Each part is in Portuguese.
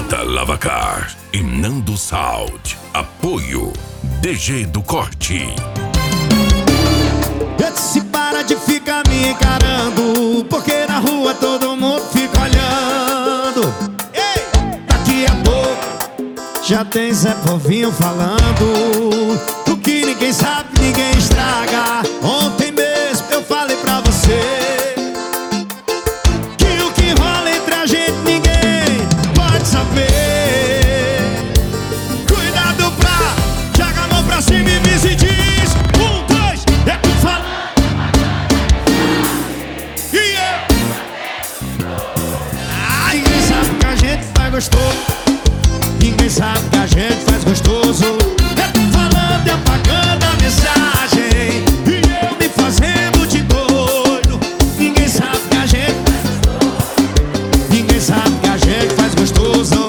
J Lavacar e Nando Sound. Apoio DG do Corte. Eu disse para de ficar me encarando, porque na rua todo mundo fica olhando. Ei! Daqui a pouco já tem Zé Povinho falando. O que ninguém sabe, ninguém estraga. Ontem mesmo eu falei pra você que o que rola entre a gente ninguém pode saber. Cuidado pra joga a mão pra cima e me se diz: 1, 2, é tu fala. Ninguém sabe que a gente faz gostoso. Ninguém sabe que a gente faz gostoso. É tu falando e apagando a mensagem, e eu me fazendo de doido. Ninguém sabe que a gente faz gostoso. Ninguém sabe que a gente faz gostoso.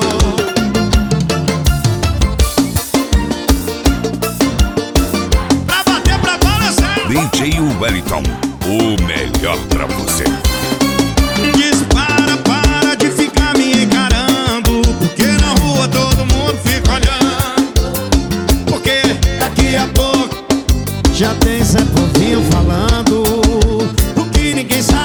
Pra bater, pra balançar. DJ Wellington, o melhor pra você. Dispara, para de ficar me encarando, porque na rua todo mundo fica olhando. Porque daqui a pouco já tem Zé Povinho falando. O que ninguém sabe,